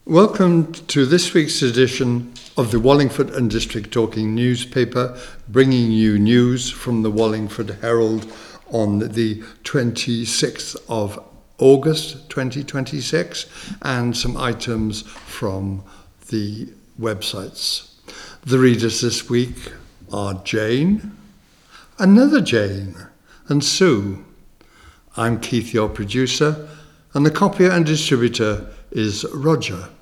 Welcome to this week's edition of the Wallingford and District Talking newspaper, bringing you news from the Wallingford Herald on the 26th of August 2026 and some items from the websites. The readers this week are Jane, another Jane, and Sue. I'm Keith, your producer, and the copier and distributor is Roger.